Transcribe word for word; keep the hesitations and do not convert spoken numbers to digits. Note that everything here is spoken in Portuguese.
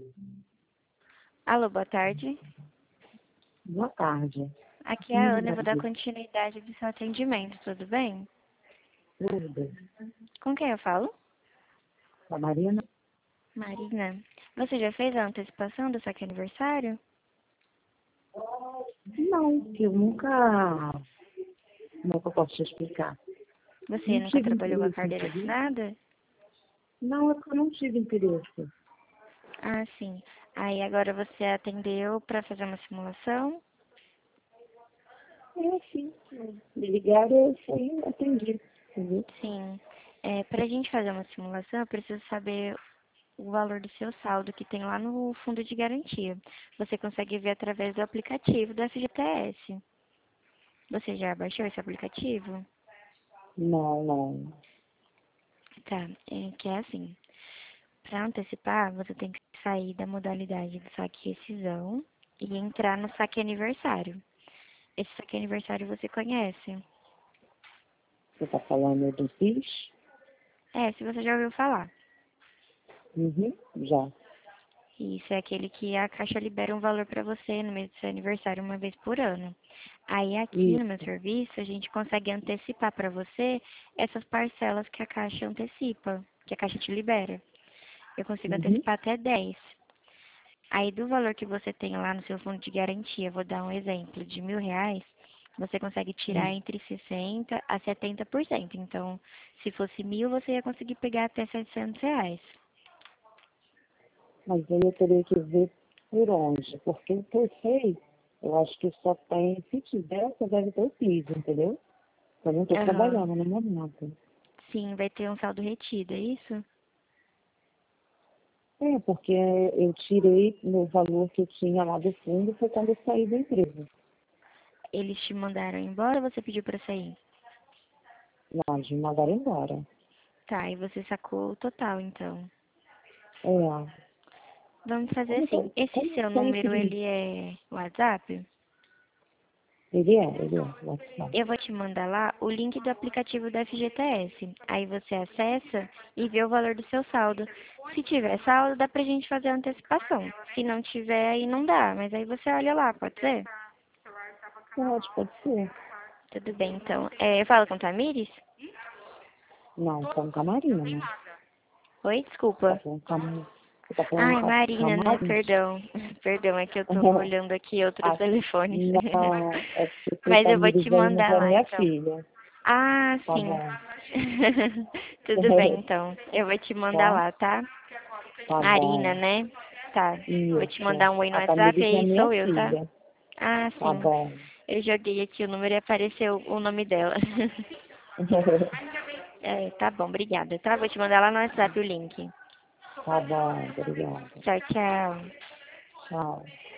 Alô, boa tarde. Boa tarde. Aqui é a Minha Ana, eu vou dar dúvida. continuidade do seu atendimento, tudo bem? Dúvida. Com quem eu falo? A Marina? Marina. Você já fez a antecipação do saque aniversário? Não, que eu nunca. Como é que eu posso te explicar? Você Não nunca tive trabalhou com a interesse, carteira entendeu? assinada? Não, é porque eu não tive interesse. Ah, sim. Aí agora você atendeu para fazer uma simulação? É, sim. Me ligaram, eu fui atendi, entendeu? Sim. É, para a gente fazer uma simulação, eu preciso saber o valor do seu saldo que tem lá no fundo de garantia. Você consegue ver através do aplicativo do F G T S. Você já baixou esse aplicativo? Não, não. Tá, é que é assim. Para antecipar, você tem que sair da modalidade do saque rescisão e entrar no saque aniversário. Esse saque aniversário você conhece? Você tá falando do P I S? É, se você já ouviu falar. Uhum, já. Isso é aquele que a Caixa libera um valor para você no mês do seu aniversário uma vez por ano. Aí aqui no meu Isso. serviço a gente consegue antecipar para você essas parcelas que a Caixa antecipa, que a Caixa te libera. Eu consigo Uhum. antecipar até dez. Aí do valor que você tem lá no seu fundo de garantia, vou dar um exemplo, de mil reais, você consegue tirar Hum. entre sessenta a setenta por cento. Então, se fosse mil, você ia conseguir pegar até setecentos reais. Mas aí eu teria que ver por onde, porque o que eu sei, eu acho que só tem, se tiver, só deve ter o piso, entendeu? Eu não estou Aham. trabalhando no momento. Sim, vai ter um saldo retido, é isso? É, porque eu tirei no valor que eu tinha lá do fundo, foi quando eu saí da empresa. Eles te mandaram embora ou você pediu pra sair? Lá, de me mandaram embora. Tá, e você sacou o total, então. É, Vamos fazer como, assim, to- esse como seu número, sempre, ele é WhatsApp? ele é, ele é, WhatsApp. Eu vou te mandar lá o link do aplicativo da F G T S. Aí você acessa e vê o valor do seu saldo. Se tiver saldo, dá pra gente fazer a antecipação. Se não tiver, aí não dá. Mas aí você olha lá, pode ser? Pode, pode ser. Tudo bem, então. É, eu falo com Tamires? Não, com camarina, né? Oi, Tá desculpa. falando cam... Você tá falando Ai, com Marina, né? camarins? Perdão. Perdão, é que eu tô olhando aqui outros Ah, telefones. não, é porque esse Mas eu vou te Tamires aí não mandar é lá, minha então. filha. Ah, Tá sim. bom. Tudo bem, então. Eu vou te mandar Tá? lá, tá? Tá Marina, bom. né? Tá. Vou te Isso. mandar um oi no A WhatsApp e Tamires é aí minha sou eu, tá? filha. Ah, Tá sim. bom. Eu joguei aqui o número e apareceu o nome dela. É, tá bom, obrigada, tá? Vou te mandar lá no WhatsApp o link. Tá bom, obrigada. Tchau, tchau. Tchau.